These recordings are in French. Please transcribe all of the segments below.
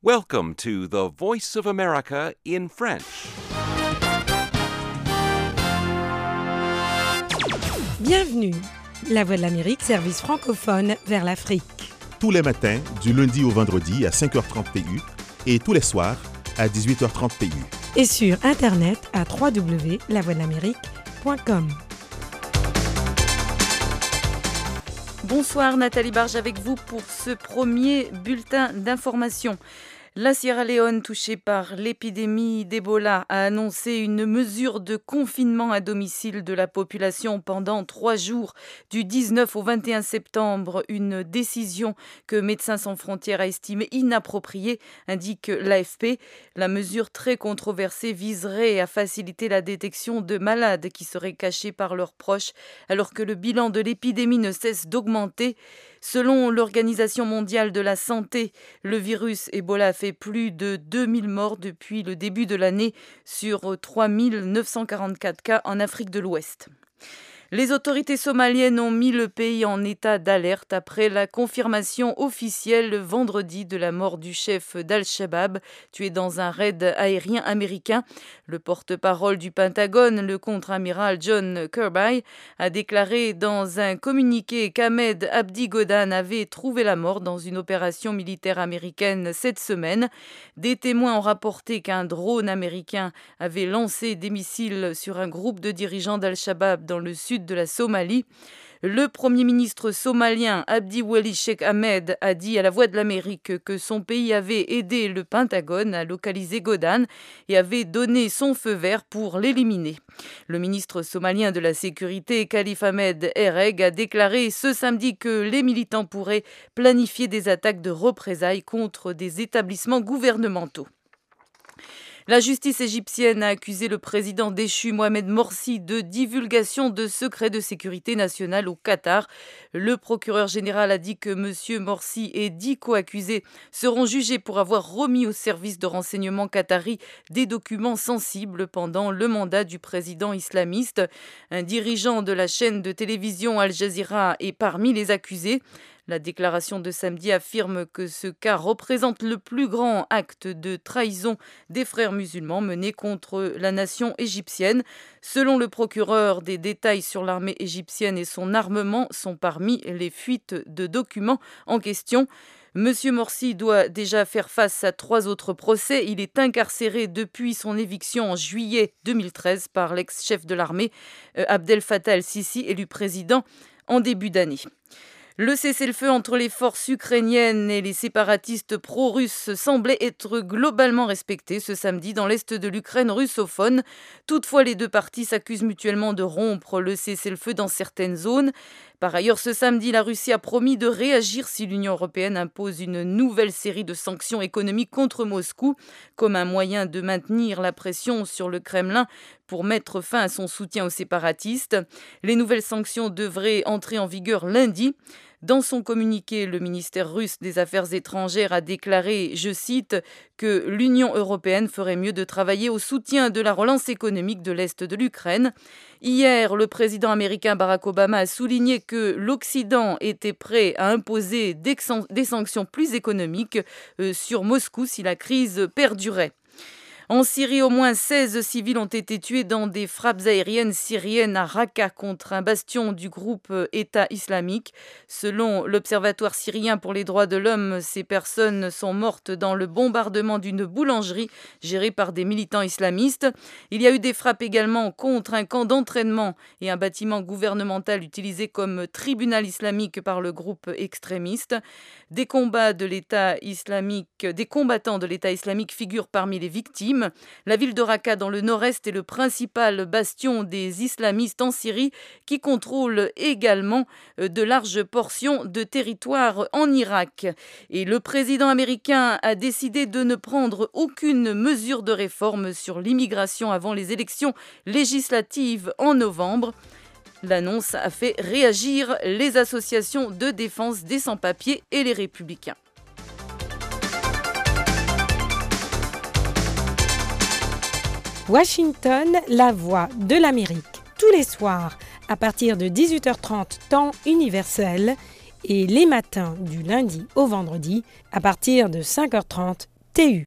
Welcome to the Voice of America in French. Bienvenue. La Voix de l'Amérique, service francophone vers l'Afrique. Tous les matins, du lundi au vendredi à 5h30 PU et tous les soirs à 18h30 PU. Et sur Internet à www.lavoixdelamérique.com. Bonsoir, Nathalie Barge avec vous pour ce premier bulletin d'information. La Sierra Leone, touchée par l'épidémie d'Ebola, a annoncé une mesure de confinement à domicile de la population pendant 3 jours, du 19 au 21 septembre. Une décision que Médecins sans frontières a estimée inappropriée, indique l'AFP. La mesure très controversée viserait à faciliter la détection de malades qui seraient cachés par leurs proches, alors que le bilan de l'épidémie ne cesse d'augmenter. Selon l'Organisation mondiale de la santé, le virus Ebola a fait plus de 2000 morts depuis le début de l'année sur 3944 cas en Afrique de l'Ouest. Les autorités somaliennes ont mis le pays en état d'alerte après la confirmation officielle vendredi de la mort du chef d'Al-Shabaab, tué dans un raid aérien américain. Le porte-parole du Pentagone, le contre-amiral John Kirby, a déclaré dans un communiqué qu'Ahmed Abdi Godane avait trouvé la mort dans une opération militaire américaine cette semaine. Des témoins ont rapporté qu'un drone américain avait lancé des missiles sur un groupe de dirigeants d'Al-Shabaab dans le sud de la Somalie. Le Premier ministre somalien Abdi Weli Sheikh Ahmed a dit à la Voix de l'Amérique que son pays avait aidé le Pentagone à localiser Godane et avait donné son feu vert pour l'éliminer. Le ministre somalien de la Sécurité, Khalif Ahmed Ereg, a déclaré ce samedi que les militants pourraient planifier des attaques de représailles contre des établissements gouvernementaux. La justice égyptienne a accusé le président déchu Mohamed Morsi de divulgation de secrets de sécurité nationale au Qatar. Le procureur général a dit que M. Morsi et 10 co-accusés seront jugés pour avoir remis au service de renseignement qatari des documents sensibles pendant le mandat du président islamiste. Un dirigeant de la chaîne de télévision Al Jazeera est parmi les accusés. La déclaration de samedi affirme que ce cas représente le plus grand acte de trahison des frères musulmans mené contre la nation égyptienne. Selon le procureur, des détails sur l'armée égyptienne et son armement sont parmi les fuites de documents en question. Monsieur Morsi doit déjà faire face à 3 autres procès. Il est incarcéré depuis son éviction en juillet 2013 par l'ex-chef de l'armée, Abdel Fattah el-Sisi, élu président en début d'année. Le cessez-le-feu entre les forces ukrainiennes et les séparatistes pro-russes semblait être globalement respecté ce samedi dans l'est de l'Ukraine russophone. Toutefois, les deux parties s'accusent mutuellement de rompre le cessez-le-feu dans certaines zones. Par ailleurs, ce samedi, la Russie a promis de réagir si l'Union européenne impose une nouvelle série de sanctions économiques contre Moscou, comme un moyen de maintenir la pression sur le Kremlin pour mettre fin à son soutien aux séparatistes. Les nouvelles sanctions devraient entrer en vigueur lundi. Dans son communiqué, le ministère russe des Affaires étrangères a déclaré, je cite, que l'Union européenne ferait mieux de travailler au soutien de la relance économique de l'Est de l'Ukraine. Hier, le président américain Barack Obama a souligné que l'Occident était prêt à imposer des sanctions plus économiques sur Moscou si la crise perdurait. En Syrie, au moins 16 civils ont été tués dans des frappes aériennes syriennes à Raqqa contre un bastion du groupe État islamique. Selon l'Observatoire syrien pour les droits de l'homme, ces personnes sont mortes dans le bombardement d'une boulangerie gérée par des militants islamistes. Il y a eu des frappes également contre un camp d'entraînement et un bâtiment gouvernemental utilisé comme tribunal islamique par le groupe extrémiste. Des combattants de l'État islamique figurent parmi les victimes. La ville de Raqqa dans le nord-est est le principal bastion des islamistes en Syrie qui contrôle également de larges portions de territoire en Irak. Et le président américain a décidé de ne prendre aucune mesure de réforme sur l'immigration avant les élections législatives en novembre. L'annonce a fait réagir les associations de défense des sans-papiers et les républicains. Washington, la Voix de l'Amérique. Tous les soirs, à partir de 18h30 temps universel et les matins du lundi au vendredi, à partir de 5h30 TU.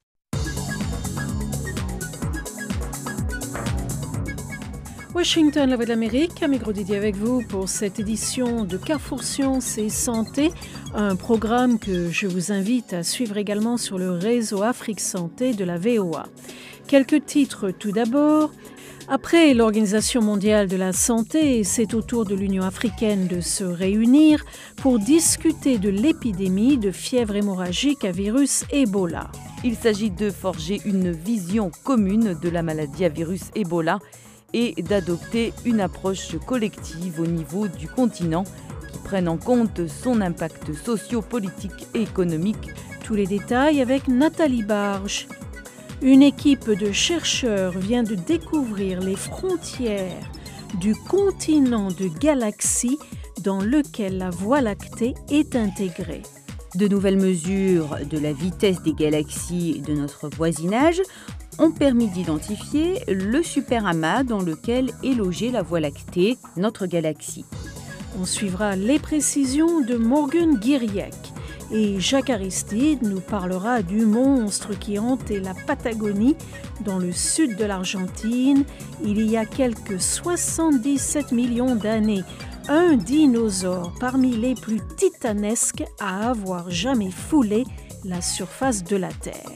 Washington, la voix de l'Amérique, Amigro Didier avec vous pour cette édition de Carrefour Sciences et Santé, un programme que je vous invite à suivre également sur le réseau Afrique Santé de la VOA. Quelques titres tout d'abord. Après l'Organisation mondiale de la santé, c'est au tour de l'Union africaine de se réunir pour discuter de l'épidémie de fièvre hémorragique à virus Ebola. Il s'agit de forger une vision commune de la maladie à virus Ebola et d'adopter une approche collective au niveau du continent qui prenne en compte son impact socio-politique et économique. Tous les détails avec Nathalie Barge. Une équipe de chercheurs vient de découvrir les frontières du continent de galaxies dans lequel la Voie lactée est intégrée. De nouvelles mesures de la vitesse des galaxies de notre voisinage ont permis d'identifier le superamas dans lequel est logée la Voie lactée, notre galaxie. On suivra les précisions de Morgan Guiriec. Et Jacques Aristide nous parlera du monstre qui hantait la Patagonie dans le sud de l'Argentine il y a quelques 77 millions d'années. Un dinosaure parmi les plus titanesques à avoir jamais foulé la surface de la Terre.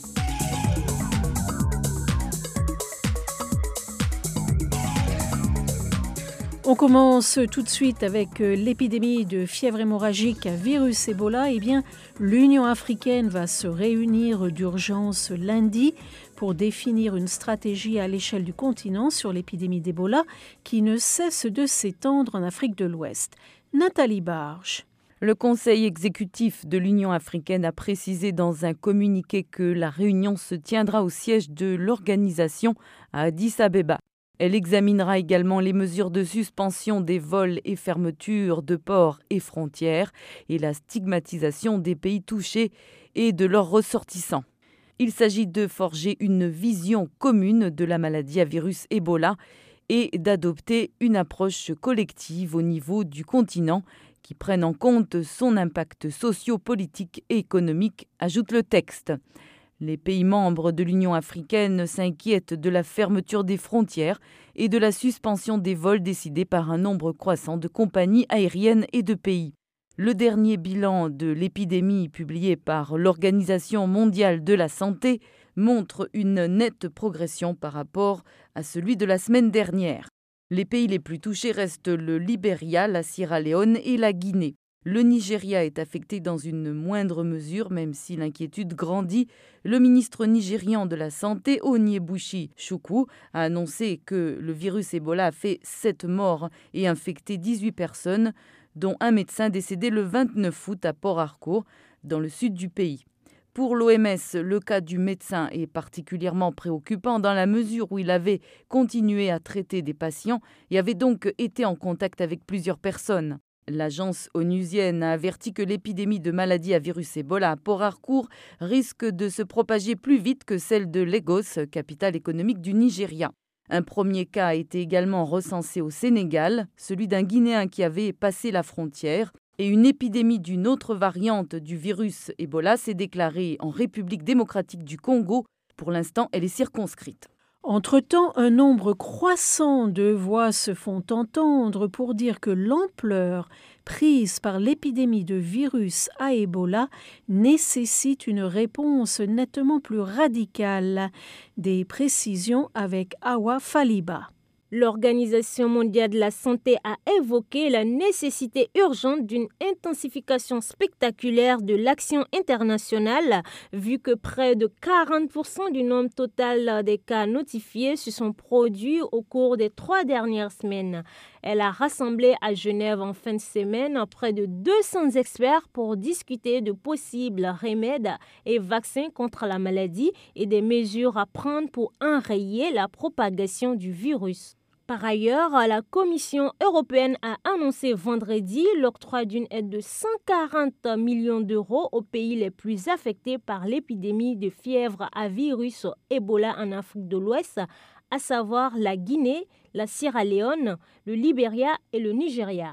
On commence tout de suite avec l'épidémie de fièvre hémorragique à virus Ebola. Eh bien, l'Union africaine va se réunir d'urgence lundi pour définir une stratégie à l'échelle du continent sur l'épidémie d'Ebola qui ne cesse de s'étendre en Afrique de l'Ouest. Nathalie Barge. Le Conseil exécutif de l'Union africaine a précisé dans un communiqué que la réunion se tiendra au siège de l'organisation à Addis Abeba. Elle examinera également les mesures de suspension des vols et fermetures de ports et frontières et la stigmatisation des pays touchés et de leurs ressortissants. Il s'agit de forger une vision commune de la maladie à virus Ebola et d'adopter une approche collective au niveau du continent qui prenne en compte son impact socio-politique et économique, ajoute le texte. Les pays membres de l'Union africaine s'inquiètent de la fermeture des frontières et de la suspension des vols décidés par un nombre croissant de compagnies aériennes et de pays. Le dernier bilan de l'épidémie publié par l'Organisation mondiale de la santé montre une nette progression par rapport à celui de la semaine dernière. Les pays les plus touchés restent le Libéria, la Sierra Leone et la Guinée. Le Nigeria est affecté dans une moindre mesure, même si l'inquiétude grandit. Le ministre nigérian de la Santé, Onyebuchi Chukwu, a annoncé que le virus Ebola a fait 7 morts et infecté 18 personnes, dont un médecin décédé le 29 août à Port Harcourt, dans le sud du pays. Pour l'OMS, le cas du médecin est particulièrement préoccupant dans la mesure où il avait continué à traiter des patients et avait donc été en contact avec plusieurs personnes. L'agence onusienne a averti que l'épidémie de maladie à virus Ebola à Port Harcourt risque de se propager plus vite que celle de Lagos, capitale économique du Nigeria. Un premier cas a été également recensé au Sénégal, celui d'un Guinéen qui avait passé la frontière. Et une épidémie d'une autre variante du virus Ebola s'est déclarée en République démocratique du Congo. Pour l'instant, elle est circonscrite. Entre-temps, un nombre croissant de voix se font entendre pour dire que l'ampleur prise par l'épidémie de virus à Ebola nécessite une réponse nettement plus radicale. Des précisions avec Awa Faliba. L'Organisation mondiale de la santé a évoqué la nécessité urgente d'une intensification spectaculaire de l'action internationale, vu que près de 40% du nombre total des cas notifiés se sont produits au cours des 3 dernières semaines. Elle a rassemblé à Genève en fin de semaine près de 200 experts pour discuter de possibles remèdes et vaccins contre la maladie et des mesures à prendre pour enrayer la propagation du virus. Par ailleurs, la Commission européenne a annoncé vendredi l'octroi d'une aide de 140 millions d'euros aux pays les plus affectés par l'épidémie de fièvre à virus Ebola en Afrique de l'Ouest, à savoir la Guinée, la Sierra Leone, le Libéria et le Nigeria.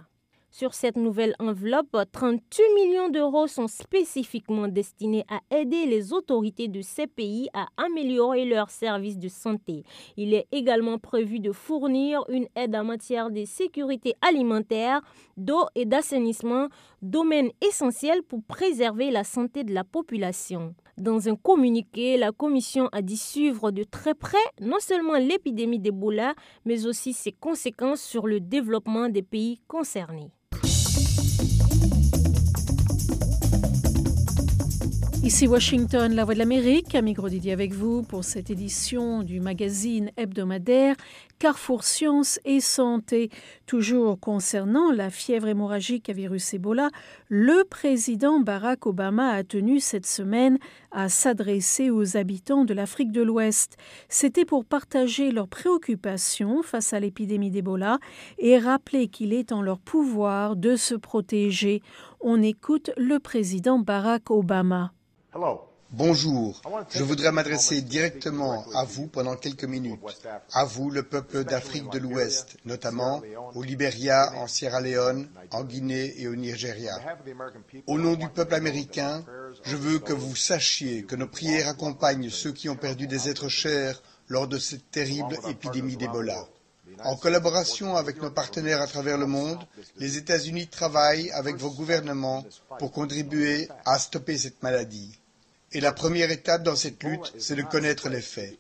Sur cette nouvelle enveloppe, 38 millions d'euros sont spécifiquement destinés à aider les autorités de ces pays à améliorer leurs services de santé. Il est également prévu de fournir une aide en matière de sécurité alimentaire, d'eau et d'assainissement, domaine essentiel pour préserver la santé de la population. Dans un communiqué, la Commission a dit suivre de très près non seulement l'épidémie d'Ebola, mais aussi ses conséquences sur le développement des pays concernés. Ici Washington, la Voix de l'Amérique, Camille Grosdidier avec vous pour cette édition du magazine hebdomadaire Carrefour Sciences et Santé. Toujours concernant la fièvre hémorragique à virus Ebola, le président Barack Obama a tenu cette semaine à s'adresser aux habitants de l'Afrique de l'Ouest. C'était pour partager leurs préoccupations face à l'épidémie d'Ebola et rappeler qu'il est en leur pouvoir de se protéger. On écoute le président Barack Obama. Bonjour, je voudrais m'adresser directement à vous pendant quelques minutes, à vous le peuple d'Afrique de l'Ouest, notamment au Libéria, en Sierra Leone, en Guinée et au Nigeria. Au nom du peuple américain, je veux que vous sachiez que nos prières accompagnent ceux qui ont perdu des êtres chers lors de cette terrible épidémie d'Ebola. En collaboration avec nos partenaires à travers le monde, les États-Unis travaillent avec vos gouvernements pour contribuer à stopper cette maladie. Et la première étape dans cette lutte, c'est de connaître les faits.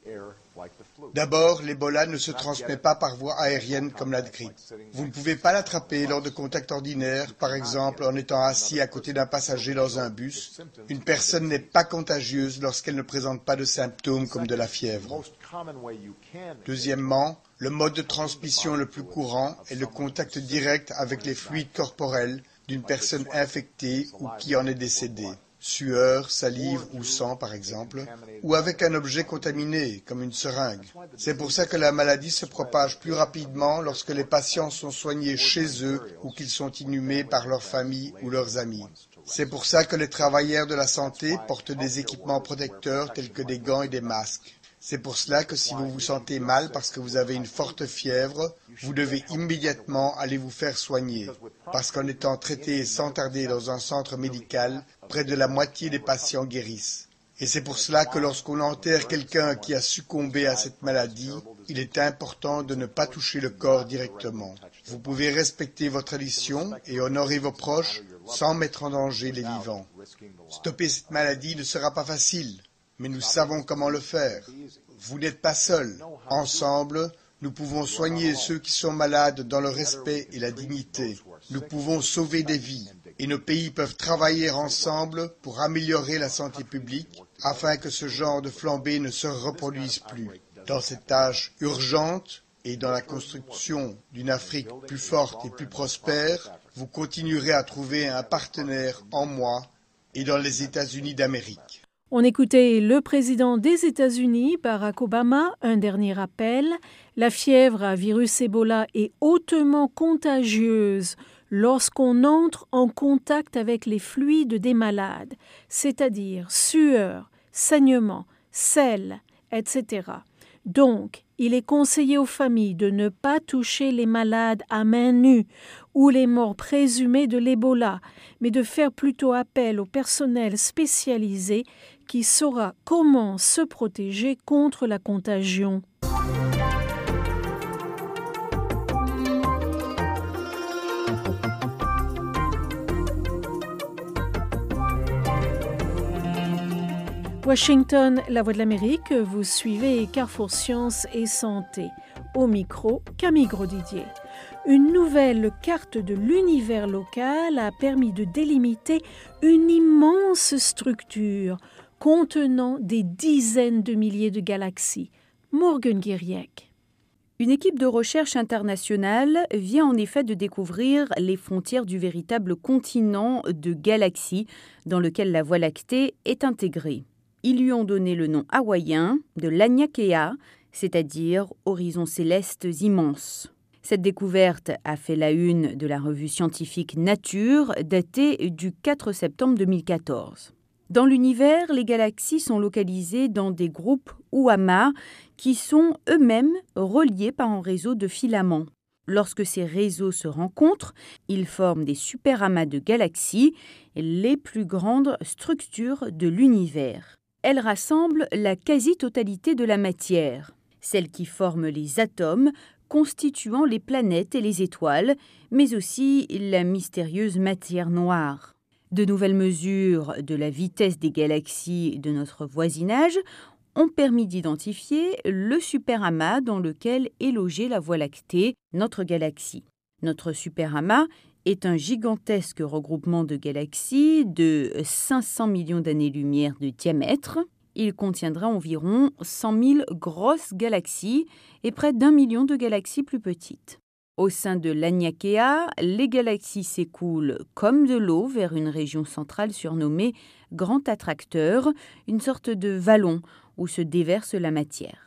D'abord, l'Ebola ne se transmet pas par voie aérienne comme la grippe. Vous ne pouvez pas l'attraper lors de contacts ordinaires, par exemple en étant assis à côté d'un passager dans un bus. Une personne n'est pas contagieuse lorsqu'elle ne présente pas de symptômes comme de la fièvre. Deuxièmement, le mode de transmission le plus courant est le contact direct avec les fluides corporels d'une personne infectée ou qui en est décédée. Sueur, salive ou sang par exemple, ou avec un objet contaminé comme une seringue. C'est pour ça que la maladie se propage plus rapidement lorsque les patients sont soignés chez eux ou qu'ils sont inhumés par leur famille ou leurs amis. C'est pour ça que les travailleurs de la santé portent des équipements protecteurs tels que des gants et des masques. C'est pour cela que si vous vous sentez mal parce que vous avez une forte fièvre, vous devez immédiatement aller vous faire soigner. Parce qu'en étant traité sans tarder dans un centre médical, près de la moitié des patients guérissent. Et c'est pour cela que lorsqu'on enterre quelqu'un qui a succombé à cette maladie, il est important de ne pas toucher le corps directement. Vous pouvez respecter vos traditions et honorer vos proches sans mettre en danger les vivants. Stopper cette maladie ne sera pas facile. Mais nous savons comment le faire. Vous n'êtes pas seuls. Ensemble, nous pouvons soigner ceux qui sont malades dans le respect et la dignité. Nous pouvons sauver des vies. Et nos pays peuvent travailler ensemble pour améliorer la santé publique afin que ce genre de flambée ne se reproduise plus. Dans cette tâche urgente et dans la construction d'une Afrique plus forte et plus prospère, vous continuerez à trouver un partenaire en moi et dans les États-Unis d'Amérique. On écoutait le président des États-Unis, Barack Obama. Un dernier rappel, la fièvre à virus Ebola est hautement contagieuse lorsqu'on entre en contact avec les fluides des malades, c'est-à-dire sueur, saignement, sel, etc. Donc, il est conseillé aux familles de ne pas toucher les malades à main nue ou les morts présumés de l'Ebola, mais de faire plutôt appel au personnel spécialisé qui saura comment se protéger contre la contagion. Washington, la Voix de l'Amérique, vous suivez Carrefour Sciences et Santé. Au micro, Camille Grosdidier. Une nouvelle carte de l'univers local a permis de délimiter une immense structure contenant des dizaines de milliers de galaxies. Morgan Guiriec. Une équipe de recherche internationale vient en effet de découvrir les frontières du véritable continent de galaxies dans lequel la Voie lactée est intégrée. Ils lui ont donné le nom hawaïen de Laniakea, c'est-à-dire horizons célestes immenses. Cette découverte a fait la une de la revue scientifique Nature, datée du 4 septembre 2014. Dans l'univers, les galaxies sont localisées dans des groupes ou amas qui sont eux-mêmes reliés par un réseau de filaments. Lorsque ces réseaux se rencontrent, ils forment des superamas de galaxies, les plus grandes structures de l'univers. Elles rassemblent la quasi-totalité de la matière, celles qui forment les atomes constituant les planètes et les étoiles, mais aussi la mystérieuse matière noire. De nouvelles mesures de la vitesse des galaxies de notre voisinage ont permis d'identifier le superamas dans lequel est logée la Voie lactée, notre galaxie. Notre superamas est un gigantesque regroupement de galaxies de 500 millions d'années-lumière de diamètre. Il contiendra environ 100 000 grosses galaxies et près d'1 million de galaxies plus petites. Au sein de l'Aniakea, les galaxies s'écoulent comme de l'eau vers une région centrale surnommée Grand Attracteur, une sorte de vallon où se déverse la matière.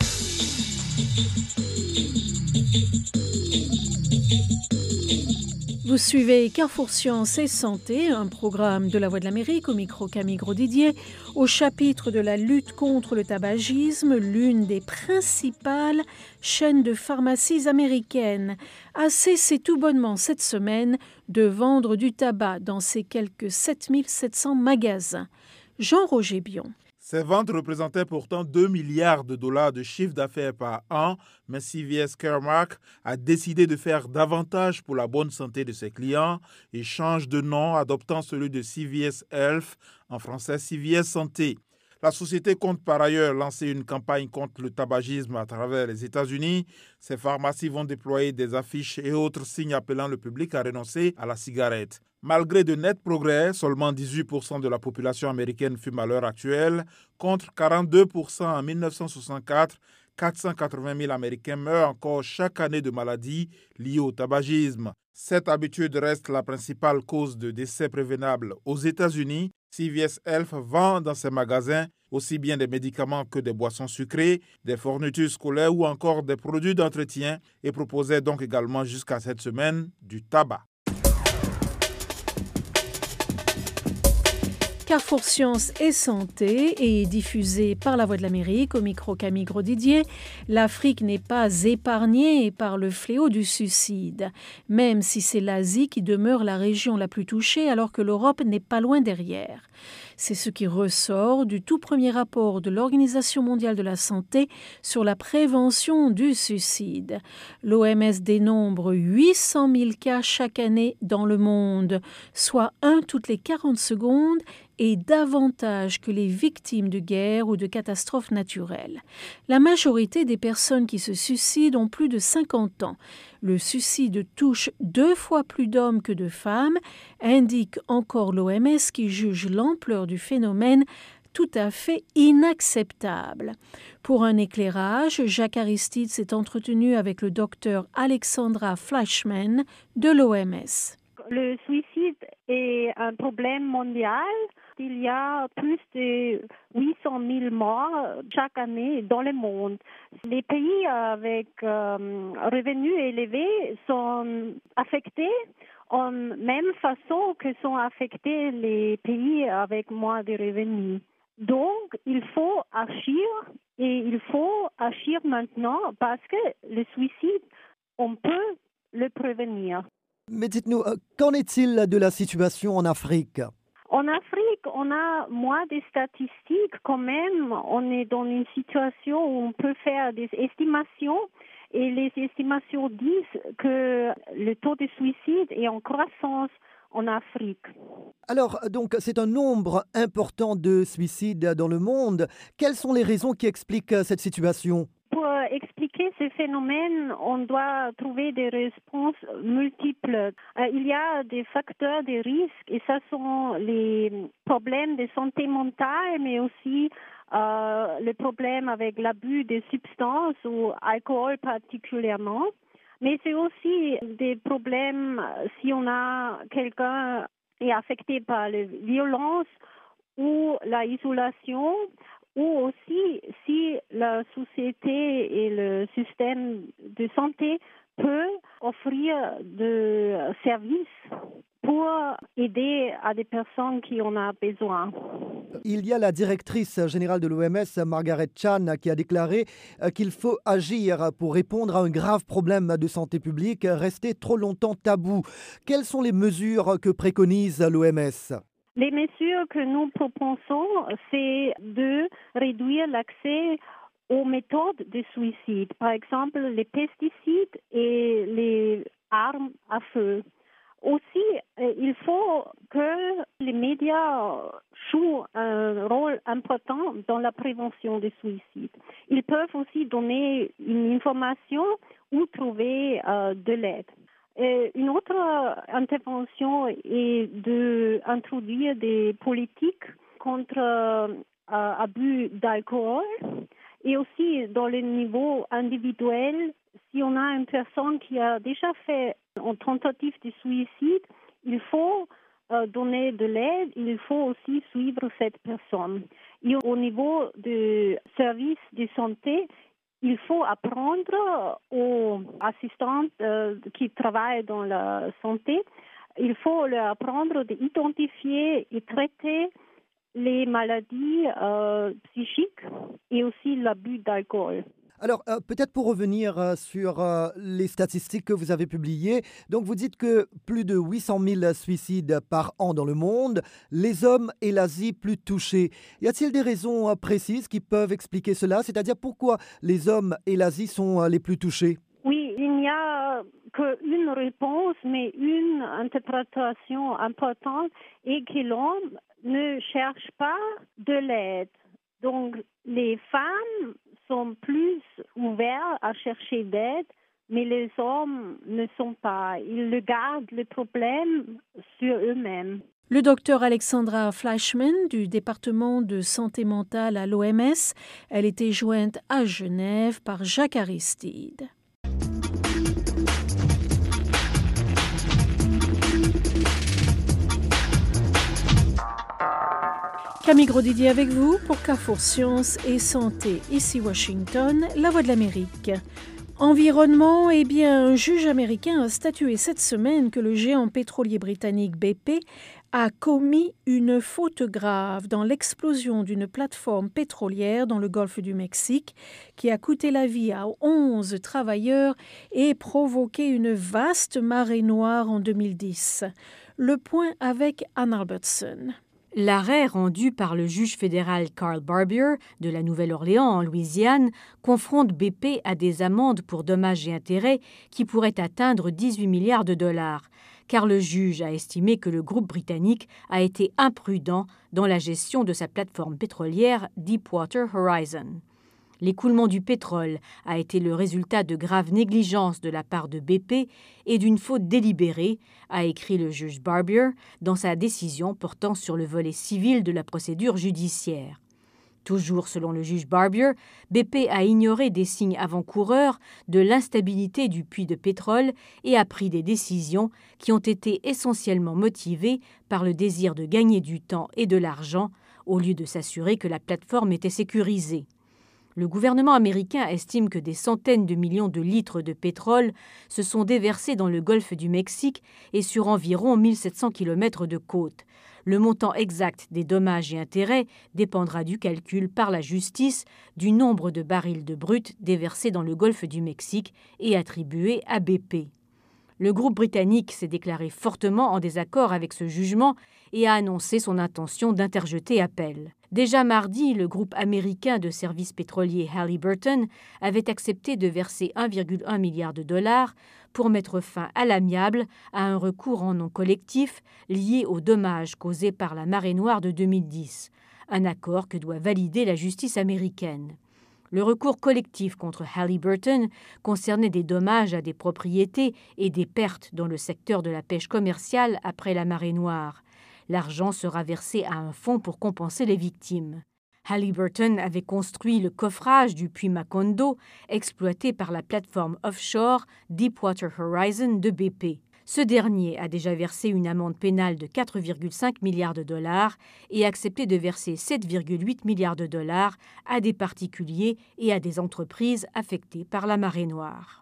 Vous suivez Carrefour Sciences et Santé, un programme de la Voix de l'Amérique au micro Camille Gros-Didier, au chapitre de la lutte contre le tabagisme, l'une des principales chaînes de pharmacies américaines a cessé tout bonnement cette semaine de vendre du tabac dans ses quelques 7700 magasins. Jean-Roger Bion. Ces ventes représentaient pourtant 2 milliards de dollars de chiffre d'affaires par an, mais CVS Caremark a décidé de faire davantage pour la bonne santé de ses clients et change de nom, adoptant celui de CVS Health, en français CVS Santé. La société compte par ailleurs lancer une campagne contre le tabagisme à travers les États-Unis. Ces pharmacies vont déployer des affiches et autres signes appelant le public à renoncer à la cigarette. Malgré de nets progrès, seulement 18% de la population américaine fume à l'heure actuelle, contre 42% en 1964. 480 000 Américains meurent encore chaque année de maladies liées au tabagisme. Cette habitude reste la principale cause de décès prévénables aux États-Unis. CVS Health vend dans ses magasins aussi bien des médicaments que des boissons sucrées, des fournitures scolaires ou encore des produits d'entretien et proposait donc également jusqu'à cette semaine du tabac. Carrefour Sciences et Santé est diffusé par la Voix de l'Amérique au micro Camille Gros-Didier. L'Afrique n'est pas épargnée par le fléau du suicide, même si c'est l'Asie qui demeure la région la plus touchée alors que l'Europe n'est pas loin derrière. C'est ce qui ressort du tout premier rapport de l'Organisation mondiale de la santé sur la prévention du suicide. L'OMS dénombre 800 000 cas chaque année dans le monde, soit 1 toutes les 40 secondes et davantage que les victimes de guerre ou de catastrophes naturelles. La majorité des personnes qui se suicident ont plus de 50 ans. Le suicide touche 2 fois plus d'hommes que de femmes, indique encore l'OMS qui juge l'ampleur du phénomène tout à fait inacceptable. Pour un éclairage, Jacques Aristide s'est entretenu avec le docteur Alexandra Fleischmann de l'OMS. Le suicide est un problème mondial. Il y a plus de 800 000 morts chaque année dans le monde. Les pays avec revenus élevés sont affectés en même façon que sont affectés les pays avec moins de revenus. Donc, il faut agir et il faut agir maintenant parce que le suicide, on peut le prévenir. Mais dites-nous, qu'en est-il de la situation en Afrique ? En Afrique, on a moins de statistiques quand même. On est dans une situation où on peut faire des estimations et les estimations disent que le taux de suicide est en croissance en Afrique. Alors, donc, c'est un nombre important de suicides dans le monde. Quelles sont les raisons qui expliquent cette situation ? Pour expliquer ce phénomène, on doit trouver des réponses multiples. Il y a des facteurs de risque et ça sont les problèmes de santé mentale, mais aussi les problèmes avec l'abus des substances ou alcool particulièrement. Mais c'est aussi des problèmes si on a quelqu'un est affecté par la violence ou la isolation, ou aussi si la société et le système de santé peut offrir des services pour aider à des personnes qui en ont besoin. Il y a la directrice générale de l'OMS, Margaret Chan, qui a déclaré qu'il faut agir pour répondre à un grave problème de santé publique resté trop longtemps tabou. Quelles sont les mesures que préconise l'OMS ? Les mesures que nous proposons, c'est de réduire l'accès aux méthodes de suicide, par exemple les pesticides et les armes à feu. Aussi, il faut que les médias jouent un rôle important dans la prévention des suicides. Ils peuvent aussi donner une information ou trouver de l'aide. Une autre intervention est d'introduire des politiques contre abus d'alcool et aussi dans le niveau individuel. Si on a une personne qui a déjà fait une tentative de suicide, il faut donner de l'aide, il faut aussi suivre cette personne. Et au niveau du service de santé, il faut apprendre aux assistantes qui travaillent dans la santé, il faut leur apprendre d'identifier et traiter les maladies psychiques et aussi l'abus d'alcool. Alors, peut-être pour revenir sur les statistiques que vous avez publiées, donc vous dites que plus de 800 000 suicides par an dans le monde, les hommes et l'Asie plus touchés. Y a-t-il des raisons précises qui peuvent expliquer cela? C'est-à-dire pourquoi les hommes et l'Asie sont les plus touchés? Oui, il n'y a qu'une réponse, mais une interprétation importante est que l'homme ne cherche pas de l'aide. Donc, les femmes sont plus ouverts à chercher d'aide, mais les hommes ne sont pas. Ils gardent le problème sur eux-mêmes. Le docteur Alexandra Fleischmann du département de santé mentale à l'OMS, elle était jointe à Genève par Jacques Aristide. Camille Grosdidier avec vous pour Carrefour Sciences et Santé. Ici Washington, la Voix de l'Amérique. Environnement, un juge américain a statué cette semaine que le géant pétrolier britannique BP a commis une faute grave dans l'explosion d'une plateforme pétrolière dans le golfe du Mexique qui a coûté la vie à 11 travailleurs et provoqué une vaste marée noire en 2010. Le point avec Ann Albertson. L'arrêt rendu par le juge fédéral Carl Barbier de la Nouvelle-Orléans en Louisiane confronte BP à des amendes pour dommages et intérêts qui pourraient atteindre 18 milliards de dollars, car le juge a estimé que le groupe britannique a été imprudent dans la gestion de sa plateforme pétrolière Deepwater Horizon. L'écoulement du pétrole a été le résultat de graves négligences de la part de BP et d'une faute délibérée, a écrit le juge Barbier dans sa décision portant sur le volet civil de la procédure judiciaire. Toujours selon le juge Barbier, BP a ignoré des signes avant-coureurs de l'instabilité du puits de pétrole et a pris des décisions qui ont été essentiellement motivées par le désir de gagner du temps et de l'argent au lieu de s'assurer que la plateforme était sécurisée. Le gouvernement américain estime que des centaines de millions de litres de pétrole se sont déversés dans le golfe du Mexique et sur environ 1700 km de côte. Le montant exact des dommages et intérêts dépendra du calcul par la justice du nombre de barils de brut déversés dans le golfe du Mexique et attribués à BP. Le groupe britannique s'est déclaré fortement en désaccord avec ce jugement et a annoncé son intention d'interjeter appel. Déjà mardi, le groupe américain de services pétroliers Halliburton avait accepté de verser 1,1 milliard de dollars pour mettre fin à l'amiable à un recours en nom collectif lié aux dommages causés par la marée noire de 2010, un accord que doit valider la justice américaine. Le recours collectif contre Halliburton concernait des dommages à des propriétés et des pertes dans le secteur de la pêche commerciale après la marée noire. L'argent sera versé à un fonds pour compenser les victimes. Halliburton avait construit le coffrage du puits Macondo, exploité par la plateforme offshore Deepwater Horizon de BP. Ce dernier a déjà versé une amende pénale de 4,5 milliards de dollars et accepté de verser 7,8 milliards de dollars à des particuliers et à des entreprises affectées par la marée noire.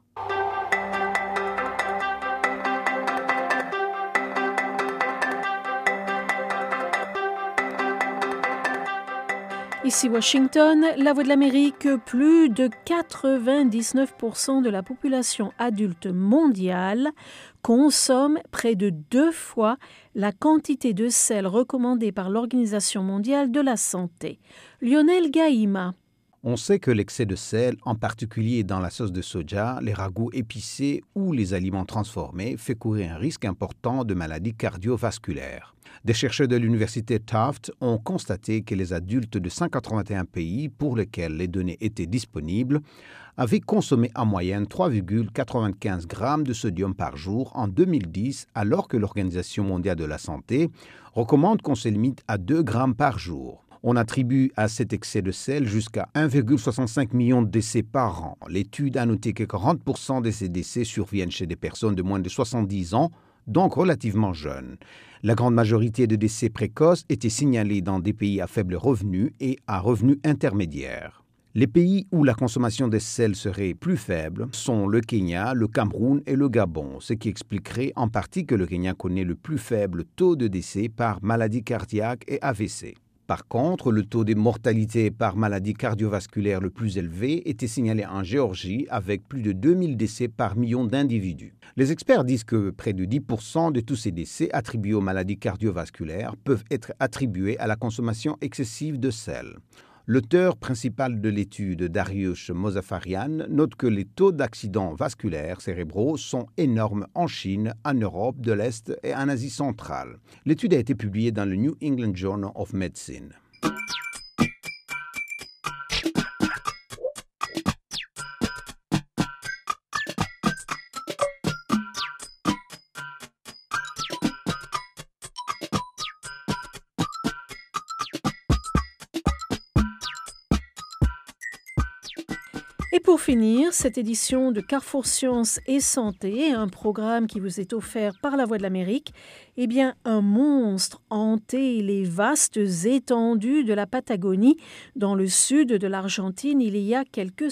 Ici Washington, la Voix de l'Amérique, plus de 99% de la population adulte mondiale consomme près de 2 fois la quantité de sel recommandée par l'Organisation mondiale de la santé. Lionel Gaïma. On sait que l'excès de sel, en particulier dans la sauce de soja, les ragoûts épicés ou les aliments transformés, fait courir un risque important de maladies cardiovasculaires. Des chercheurs de l'université Tufts ont constaté que les adultes de 181 pays pour lesquels les données étaient disponibles avaient consommé en moyenne 3,95 grammes de sodium par jour en 2010, alors que l'Organisation mondiale de la santé recommande qu'on se limite à 2 grammes par jour. On attribue à cet excès de sel jusqu'à 1,65 million de décès par an. L'étude a noté que 40% de ces décès surviennent chez des personnes de moins de 70 ans, donc relativement jeunes. La grande majorité de décès précoces étaient signalés dans des pays à faible revenu et à revenus intermédiaires. Les pays où la consommation de sel serait plus faible sont le Kenya, le Cameroun et le Gabon, ce qui expliquerait en partie que le Kenya connaît le plus faible taux de décès par maladie cardiaque et AVC. Par contre, le taux de mortalité par maladie cardiovasculaire le plus élevé était signalé en Géorgie avec plus de 2000 décès par million d'individus. Les experts disent que près de 10% de tous ces décès attribués aux maladies cardiovasculaires peuvent être attribués à la consommation excessive de sel. L'auteur principal de l'étude, Dariush Mozaffarian, note que les taux d'accidents vasculaires cérébraux sont énormes en Chine, en Europe de l'Est et en Asie centrale. L'étude a été publiée dans le New England Journal of Medicine. Et pour finir, cette édition de Carrefour Sciences et Santé, un programme qui vous est offert par la Voix de l'Amérique, eh bien, un monstre hantait les vastes étendues de la Patagonie, dans le sud de l'Argentine, il y a quelques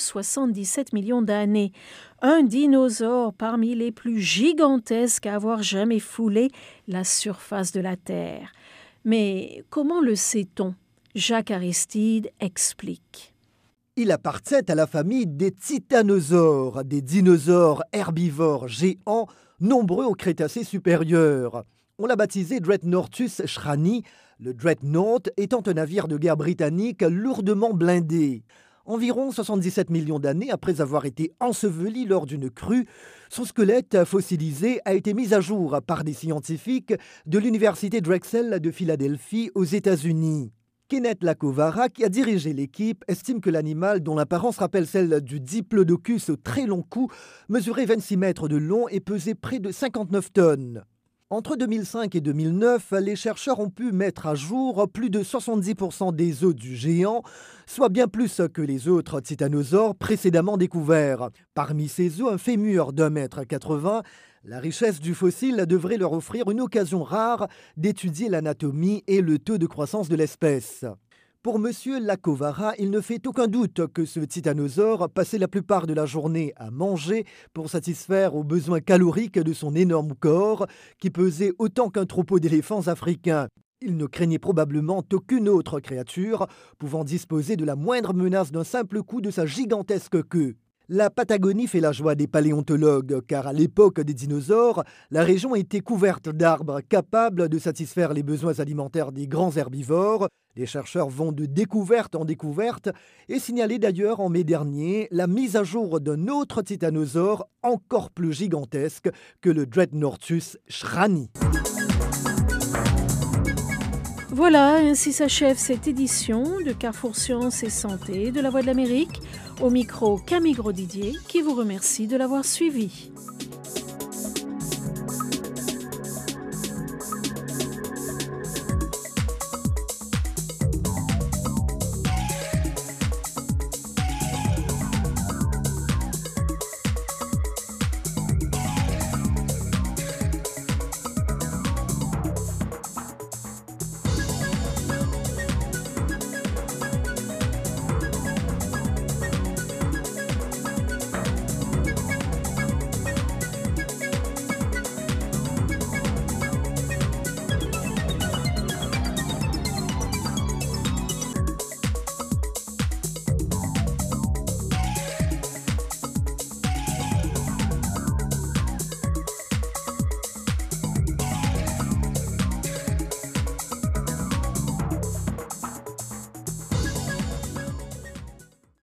77 millions d'années. Un dinosaure parmi les plus gigantesques à avoir jamais foulé la surface de la Terre. Mais comment le sait-on? Jacques Aristide explique. Il appartient à la famille des titanosaures, des dinosaures herbivores géants, nombreux au Crétacé supérieur. On l'a baptisé Dreadnoughtus shrani, le Dreadnought étant un navire de guerre britannique lourdement blindé. Environ 77 millions d'années après avoir été enseveli lors d'une crue, son squelette fossilisé a été mis à jour par des scientifiques de l'université Drexel de Philadelphie aux États-Unis. Kenneth Lacovara, qui a dirigé l'équipe, estime que l'animal, dont l'apparence rappelle celle du Diplodocus au très long cou, mesurait 26 mètres de long et pesait près de 59 tonnes. Entre 2005 et 2009, les chercheurs ont pu mettre à jour plus de 70% des os du géant, soit bien plus que les autres titanosaures précédemment découverts. Parmi ces os, un fémur d'1,80 m. La richesse du fossile devrait leur offrir une occasion rare d'étudier l'anatomie et le taux de croissance de l'espèce. Pour M. Lacovara, il ne fait aucun doute que ce titanosaure passait la plupart de la journée à manger pour satisfaire aux besoins caloriques de son énorme corps, qui pesait autant qu'un troupeau d'éléphants africains. Il ne craignait probablement aucune autre créature pouvant disposer de la moindre menace d'un simple coup de sa gigantesque queue. La Patagonie fait la joie des paléontologues, car à l'époque des dinosaures, la région était couverte d'arbres capables de satisfaire les besoins alimentaires des grands herbivores. Les chercheurs vont de découverte en découverte et signalaient d'ailleurs en mai dernier la mise à jour d'un autre titanosaure encore plus gigantesque que le Dreadnoughtus shrani. Voilà, ainsi s'achève cette édition de Carrefour Sciences et Santé de la Voix de l'Amérique. Au micro, Camille Grosdidier, qui vous remercie de l'avoir suivi.